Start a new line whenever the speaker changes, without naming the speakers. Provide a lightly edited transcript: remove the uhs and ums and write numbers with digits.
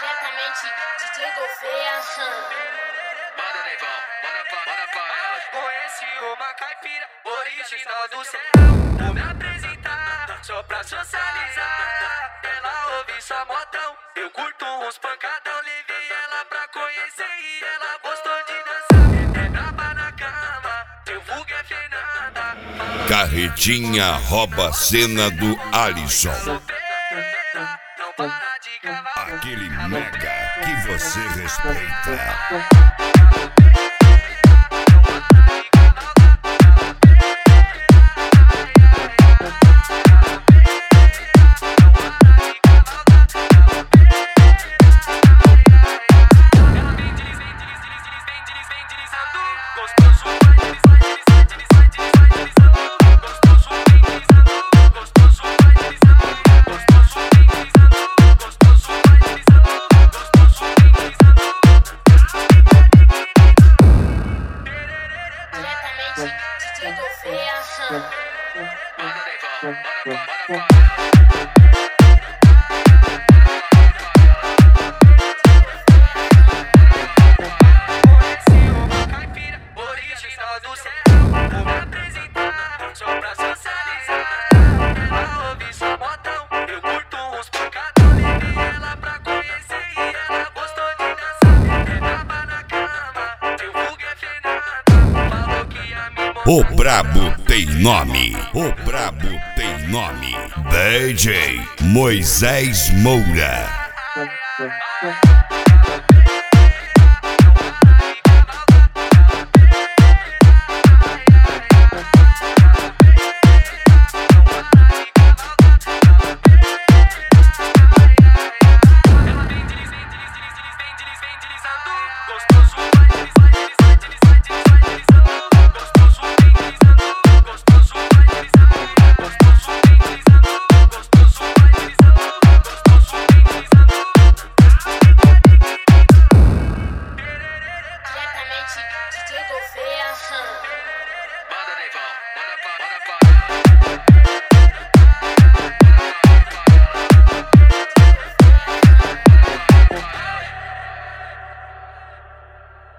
Diretamente DJ Gouveia.
Manda, Neivão, manda pra elas.
Conheci uma caipira original do céu. Vou me apresentar só pra socializar. Ela ouve só modão, eu curto uns pancadão. Levei ela pra conhecer e ela gostou de dançar. É braba na cama, teu vulgo é Fernanda.
Carretinha rouba a cena do Alisson.
Não para de cavar.
Aquele mega que você respeita.
DJ Gouveia.
Manda, Neivão, manda pra elas.
Conheci uma caipira original do céu. Vou me apresentar só pra socializar. Ela ouve só modão, eu curto uns pancadão. Levei ela pra conhecer e ela gostou de dançar. É braba na cama, teu vulgo é Fernanda. Falou que ia me mostrar.
O brabo tem nome. O brabo tem nome. DJ Moisés Moura.
Ai, ai, ai.